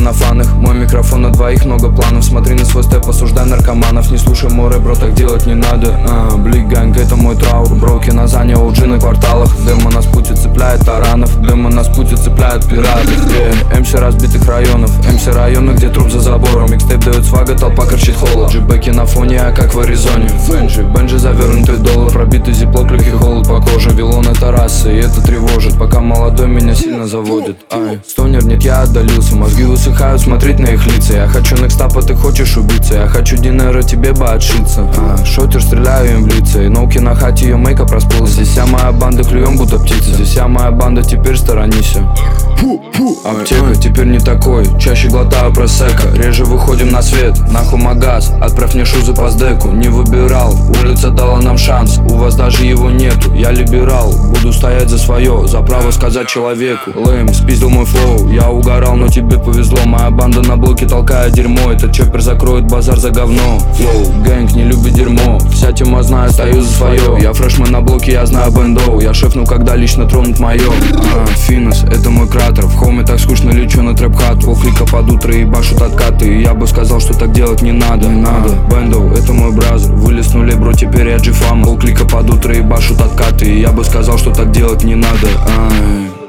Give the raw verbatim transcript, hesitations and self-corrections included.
фанах. Мой микрофон на двоих, много планов. Смотри на свой степ, осуждай наркоманов. Не слушай море, бро, так делать не надо. а, Блик ганг, это мой траур. Броки на заня, оуджи на кварталах. Демо нас пути цепляет таранов. Демо нас пути цепляет пиратов. yeah. МС разбитых районов, МС района, где труп за забором. Микстейп дает свага, толпа кричит холод. Джибеки на фоне, а как в Аризоне. Бенджи, Бенджи завернутый доллар. Пробитый зиплок, легкий холод по коже. Вилон это раса, и это тревожит. Пока молодой меня сильно заводит. Ай, стонер, нет, я отдалился. Мозги высыхают, смотреть на их лица. Я хочу некстапа, ты хочешь убиться. Я хочу динера, тебе бы отшиться. а, Шотер, стреляю им в лица. И ноуки на хате, ее мейкап расплылся. Здесь вся моя банда, клюем будто птицы. Здесь вся моя банда, теперь сторонись. Аптека теперь не такой, чаще глотаю просека. Реже выходим на свет, нахуй магаз. Отправь мне шузы по сдеку. Не выбирал, улица дала нам шанс. У вас даже его нету, я либерал. Буду стоять за свое, за право сказать человеку. Лэм, спиздил мой флоу, я угорал, но тебе повезло. Моя банда на блоке толкает дерьмо. Этот чоппер закроет базар за говно. Флоу, гэнг не любит дерьмо. Вся тема знает, стою за свое. Я фрешмен на блоке, я знаю бэндоу. Я шеф, ну когда лично тронут мое. а, Финес, это мой кратер. В хоме так скучно лечу на трэп-хат. Полклика под утро и башут откаты. И я бы сказал, что так делать не надо, не надо. Бэндоу, это мой бразер. Вылез нулей, бро, теперь я джифама. Полклика под утро и башут откаты. И я бы сказал, что так делать не надо. Ай.